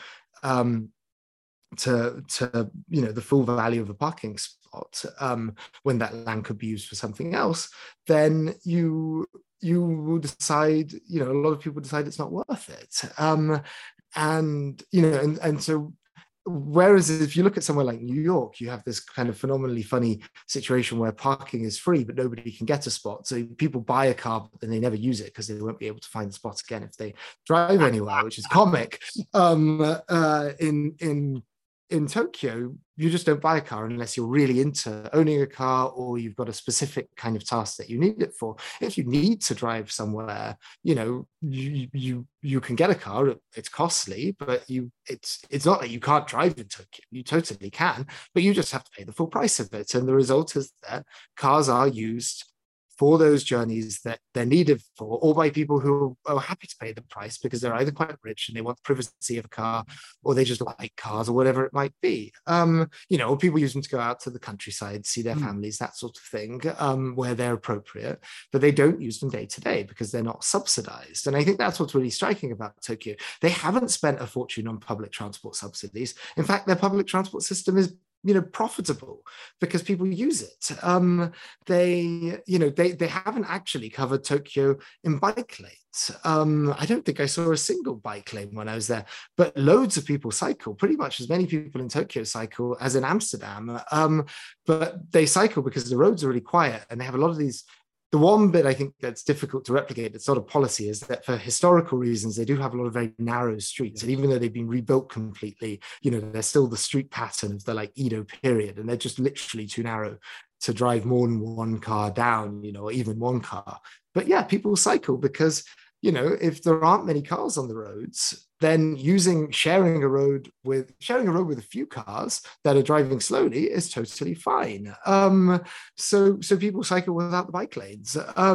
the full value of a parking spot when that land could be used for something else, then you will decide. A lot of people decide it's not worth it, and so. Whereas if you look at somewhere like New York, you have this kind of phenomenally funny situation where parking is free, but nobody can get a spot. So people buy a car, but then they never use it because they won't be able to find the spot again if they drive anywhere, which is comic. In Tokyo, you just don't buy a car unless you're really into owning a car, or you've got a specific kind of task that you need it for. If you need to drive somewhere, you can get a car. It's costly, but it's not that you can't drive in Tokyo. You totally can, but you just have to pay the full price of it. And the result is that cars are used for those journeys that they're needed for, or by people who are happy to pay the price because they're either quite rich and they want the privacy of a car, or they just like cars, or whatever it might be. Or people use them to go out to the countryside, see their families, that sort of thing, where they're appropriate, but they don't use them day to day because they're not subsidized. And I think that's what's really striking about Tokyo. They haven't spent a fortune on public transport subsidies. In fact, their public transport system is profitable because people use it. They haven't actually covered Tokyo in bike lanes. I don't think I saw a single bike lane when I was there, but loads of people cycle. Pretty much as many people in Tokyo cycle as in Amsterdam. But they cycle because the roads are really quiet, and they have a lot of these. The one bit I think that's difficult to replicate, it's not a policy, is that for historical reasons, they do have a lot of very narrow streets. And even though they've been rebuilt completely, they're still the street pattern of the Edo period. And they're just literally too narrow to drive more than one car down, or even one car. But yeah, people cycle because, if there aren't many cars on the roads, then sharing a road with a few cars that are driving slowly is totally fine. So people cycle without the bike lanes.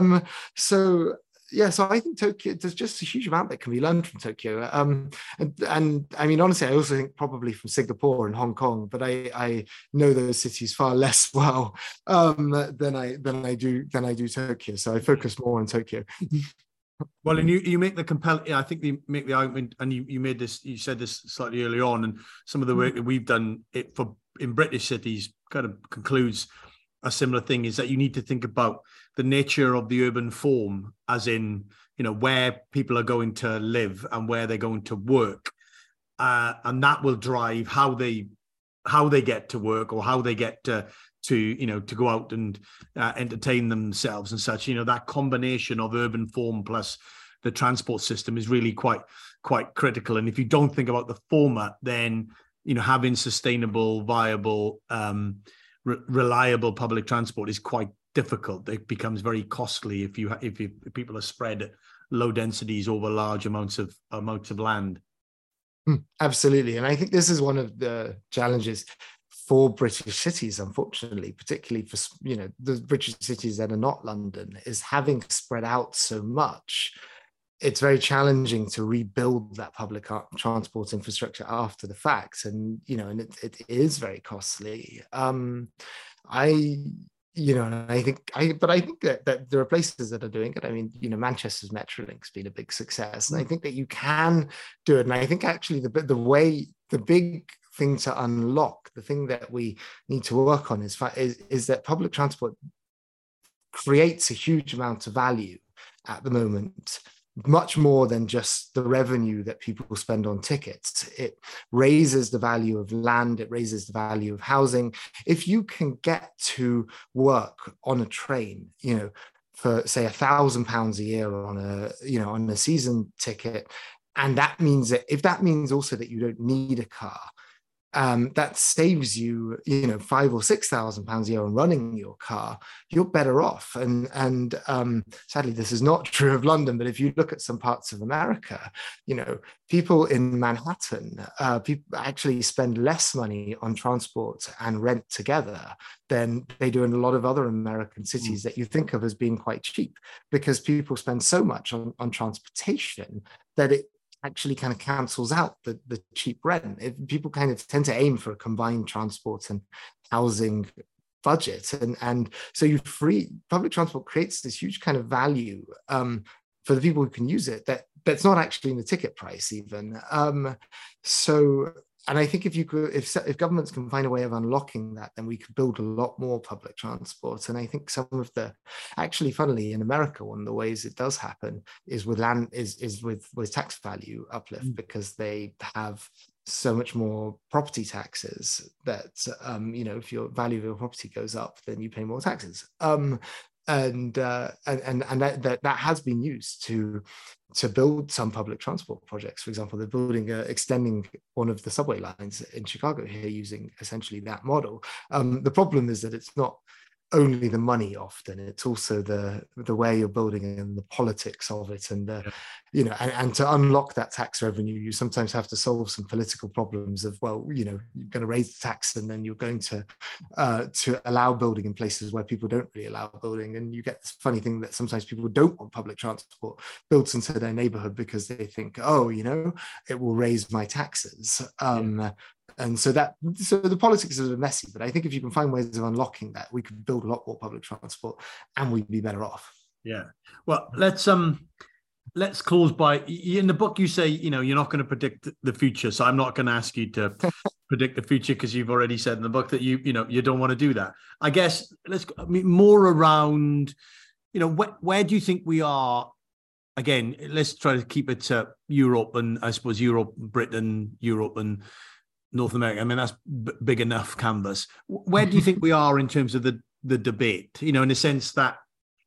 So I think Tokyo, there's just a huge amount that can be learned from Tokyo. And I mean, honestly, I also think probably from Singapore and Hong Kong, but I know those cities far less well than I do Tokyo. So I focus more on Tokyo. Well, and you make the compelling. I think you make the argument, and you said this slightly early on, and some of the work that we've done in British cities kind of concludes a similar thing: is that you need to think about the nature of the urban form, as in where people are going to live and where they're going to work, and that will drive how they get to work, or how they get to go out and entertain themselves and such. That combination of urban form plus the transport system is really quite critical. And if you don't think about the former, then having sustainable, viable, reliable public transport is quite difficult. It becomes very costly if people are spread at low densities over large amounts of land. Absolutely. And I think this is one of the challenges for British cities, unfortunately, particularly for the British cities that are not London, is having spread out so much. It's very challenging to rebuild that public transport infrastructure after the fact, and it is very costly. I think that there are places that are doing it. I mean, Manchester's Metrolink's been a big success, and I think that you can do it. And I think actually the big thing to unlock, the thing that we need to work on is that public transport creates a huge amount of value at the moment much more than just the revenue that people spend on tickets. It raises the value of land, it raises the value of housing. If you can get to work on a train, for say £1,000 a year on a season ticket, and that means that if that means also that you don't need a car, that saves you, £5,000 or £6,000 a year on running your car, you're better off. And sadly, this is not true of London, but if you look at some parts of America, people in Manhattan, people actually spend less money on transport and rent together than they do in a lot of other American cities that you think of as being quite cheap, because people spend so much on transportation that it actually kind of cancels out the cheap rent. People kind of tend to aim for a combined transport and housing budget, and so public transport creates this huge kind of value for the people who can use it that's not actually in the ticket price even. And I think if governments can find a way of unlocking that, then we could build a lot more public transport. And I think actually, funnily, in America, one of the ways it does happen is with with tax value uplift, because they have so much more property taxes that, if your value of your property goes up, then you pay more taxes. And that has been used to build some public transport projects. For example, they're extending one of the subway lines in Chicago here using essentially that model. The problem is that it's not only the money often, it's also the way you're building it and the politics of it, and and to unlock that tax revenue, you sometimes have to solve some political problems of, you're going to raise the tax and then you're going to allow building in places where people don't really allow building, and you get this funny thing that sometimes people don't want public transport built into their neighborhood because they think, it will raise my taxes. And so the politics is messy, but I think if you can find ways of unlocking that, we could build a lot more public transport and we'd be better off. Yeah. Well, let's close by, in the book you say, you're not going to predict the future. So I'm not going to ask you to predict the future, because you've already said in the book that you don't want to do that. I guess more around, where do you think we are? Again, let's try to keep it to Europe, and I suppose Europe, Britain, Europe and North America. I mean, that's big enough canvas. Where do you think we are in terms of the debate? In the sense that,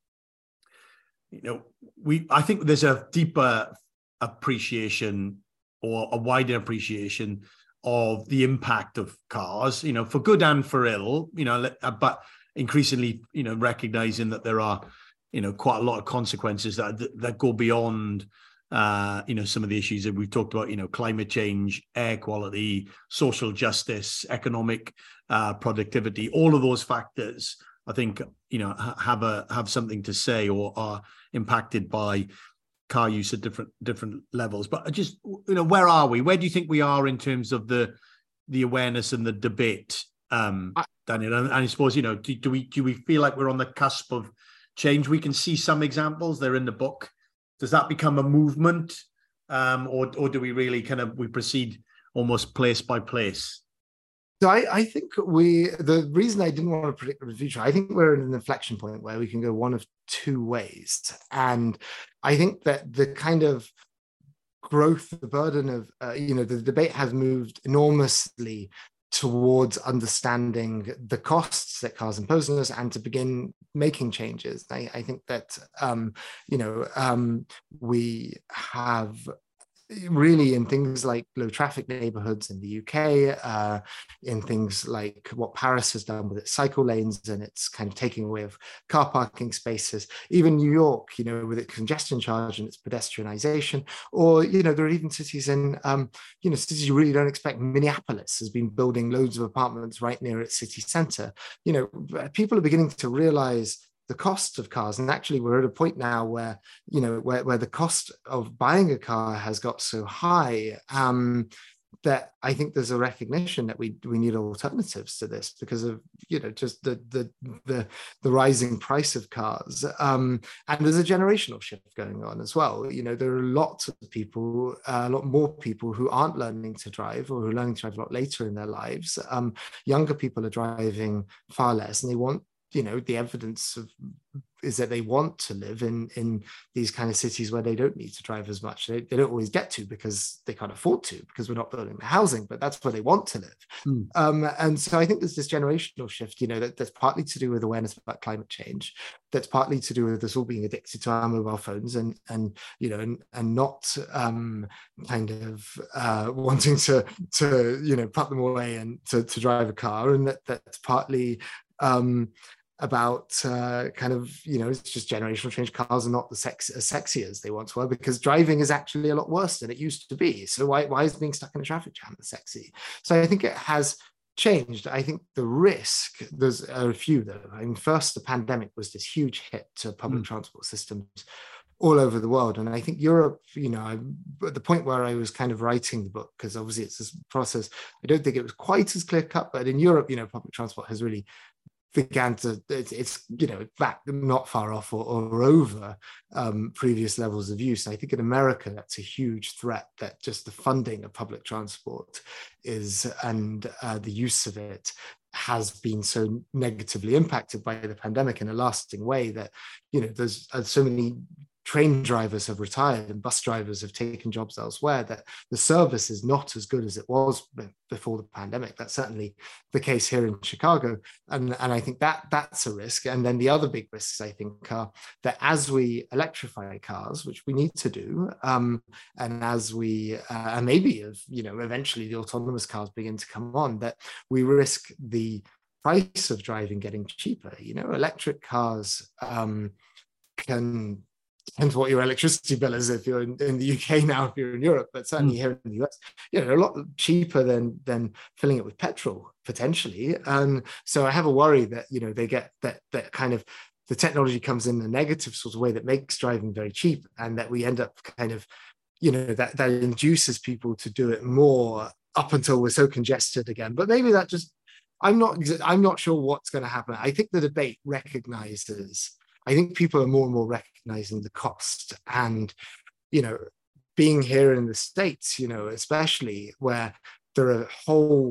I think there's a deeper appreciation or a wider appreciation of the impact of cars, for good and for ill, but increasingly, recognizing that there are, quite a lot of consequences that go beyond some of the issues that we've talked about, climate change, air quality, social justice, economic productivity, all of those factors, I think, have something to say or are impacted by car use at different levels. But just, where are we? Where do you think we are in terms of the awareness and the debate, Daniel? And I suppose, do we feel like we're on the cusp of change? We can see some examples, they're in the book. Does that become a movement, or do we really we proceed almost place by place? So I think the reason I didn't want to predict the future, I think we're at an inflection point where we can go one of two ways. And I think that the kind of growth, the burden of, the debate has moved enormously towards understanding the costs that cars impose on us and to begin making changes. I think that, we have really, in things like low traffic neighborhoods in the UK, in things like what Paris has done with its cycle lanes and its kind of taking away of car parking spaces, even New York, with its congestion charge and its pedestrianization, or, there are even cities in, cities you really don't expect. Minneapolis has been building loads of apartments right near its city center. People are beginning to realize the cost of cars, and actually we're at a point now where where the cost of buying a car has got so high that I think there's a recognition that we need alternatives to this because of just the rising price of cars, and there's a generational shift going on as well. There are lots of people, a lot more people who aren't learning to drive, or who are learning to drive a lot later in their lives. Younger people are driving far less, and they want the evidence of is that they want to live in these kind of cities where they don't need to drive as much. They don't always get to because they can't afford to, because we're not building the housing, but that's where they want to live. And so I think there's this generational shift, that's partly to do with awareness about climate change, that's partly to do with us all being addicted to our mobile phones and not kind of wanting to put them away and to drive a car, and that's partly about it's just generational change. Cars are not as sexy as they once were, because driving is actually a lot worse than it used to be. So why is being stuck in a traffic jam sexy? So I think it has changed. I think the risk, there's a few though. I mean, first, the pandemic was this huge hit to public transport systems all over the world. And I think Europe, at the point where I was kind of writing the book, because obviously it's this process, I don't think it was quite as clear cut, but in Europe, public transport has really it's back not far off or over previous levels of use. And I think in America, that's a huge threat, that just the funding of public transport and the use of it has been so negatively impacted by the pandemic in a lasting way that, there's so many train drivers have retired and bus drivers have taken jobs elsewhere, that the service is not as good as it was before the pandemic. That's certainly the case here in Chicago. And I think that's a risk. And then the other big risks, I think, are that as we electrify cars, which we need to do, and as we, and maybe eventually the autonomous cars begin to come on, that we risk the price of driving getting cheaper. Electric cars can, depends what your electricity bill is if you're in the UK now, if you're in Europe, but certainly here in the US, a lot cheaper than filling it with petrol potentially. And so I have a worry that they get that kind of, the technology comes in a negative sort of way that makes driving very cheap, and that we end up kind of that induces people to do it more up until we're so congested again. But maybe that just, I'm not sure what's going to happen. I think the debate recognizes, I think people are more and more recognizing the cost, and, being here in the States, especially where there are whole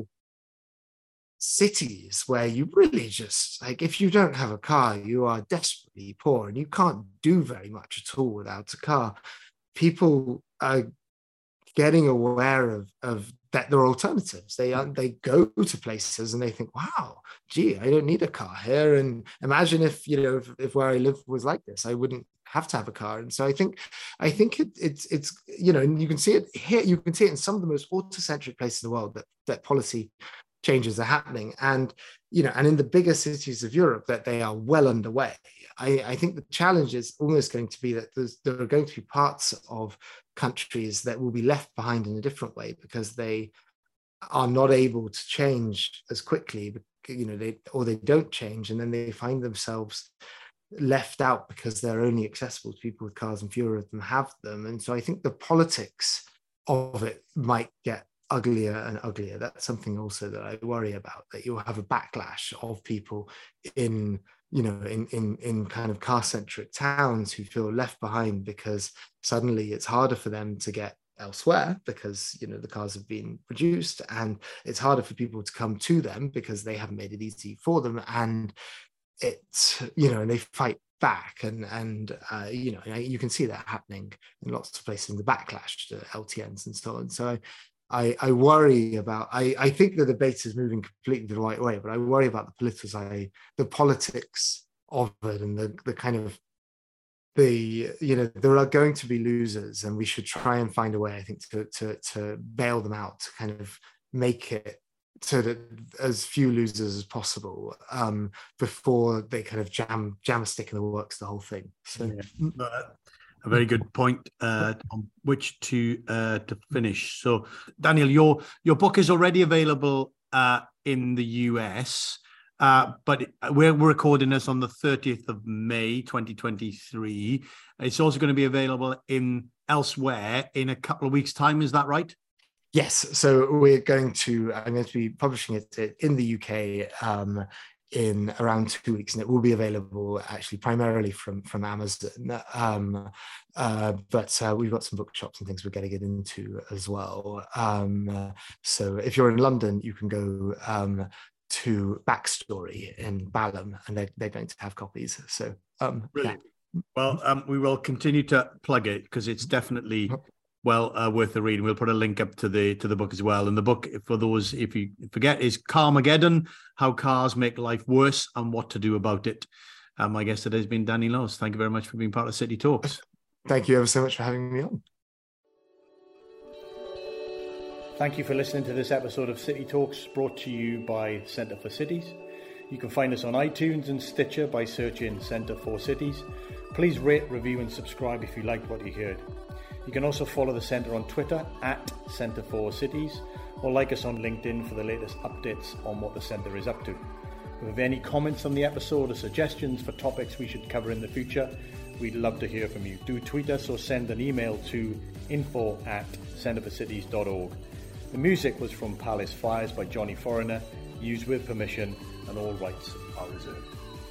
cities where you really just, like, if you don't have a car, you are desperately poor and you can't do very much at all without a car. People are getting aware of that there are alternatives. They go to places and they think, wow, gee, I don't need a car here. And imagine if where I live was like this, I wouldn't have to have a car. And so I think it's and you can see it here. You can see it in some of the most auto-centric places in the world that policy changes are happening, and and in the bigger cities of Europe that they are well underway. I think the challenge is almost going to be that there are going to be parts of countries that will be left behind in a different way, because they are not able to change as quickly, they don't change, and then they find themselves left out because they're only accessible to people with cars and fewer of them have them. And so I think the politics of it might get uglier and uglier. That's something also that I worry about, that you'll have a backlash of people in kind of car-centric towns who feel left behind, because suddenly it's harder for them to get elsewhere because the cars have been produced, and it's harder for people to come to them because they haven't made it easy for them, and it's and they fight back, and you can see that happening in lots of places in the backlash to LTNs and so on. So I worry about, I think the debate is moving completely the right way, but I worry about the politics of it, and the kind of there are going to be losers, and we should try and find a way, I think, to bail them out, to kind of make it so that as few losers as possible before they kind of jam a stick in the works, the whole thing. So a very good point on which to finish. So Daniel, your book is already available in the US, but we're recording this on the 30th of May 2023. It's also going to be available elsewhere in a couple of weeks' time. Is that right? Yes. So I'm going to be publishing it in the UK in around 2 weeks, and it will be available actually primarily from Amazon. But we've got some bookshops and things we're getting it into as well. So if you're in London, you can go to Backstory in Balham, and they're going to have copies. So brilliant. Yeah. Well, we will continue to plug it because it's definitely worth the reading. We'll put a link up to the book as well. And the book, for those if you forget, is Carmageddon: How Cars Make Life Worse and What to Do About It. My guest today has been Danny Laws. Thank you very much for being part of City Talks. Thank you ever so much for having me on. Thank you for listening to this episode of City Talks, brought to you by Centre for Cities. You can find us on iTunes and Stitcher by searching Centre for Cities. Please rate, review and subscribe if you liked what you heard. You can also follow the Centre on Twitter at Centre for Cities, or like us on LinkedIn for the latest updates on what the Centre is up to. If you have any comments on the episode or suggestions for topics we should cover in the future, we'd love to hear from you. Do tweet us or send an email to info@centreforcities.org. The music was from Palace Fires by Johnny Foreigner, used with permission, and all rights are reserved.